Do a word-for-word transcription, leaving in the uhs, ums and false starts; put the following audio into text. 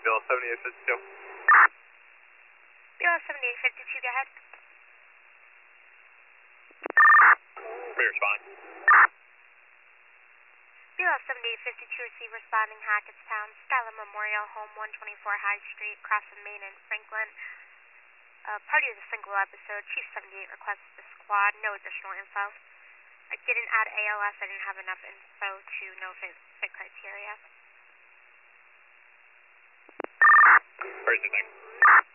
B L seventy-eight fifty-two. B L seventy-eight fifty-two, go ahead. Free respond. B L seventy-eight fifty-two, receive responding Hackettstown, Skylar Memorial Home, one twenty-four High Street, across from Main and Franklin. Uh, party is a single episode. Chief seventy-eight requests the squad. No additional info. I didn't add A L S. I didn't have enough info to know if it fit criteria. Where's the thing?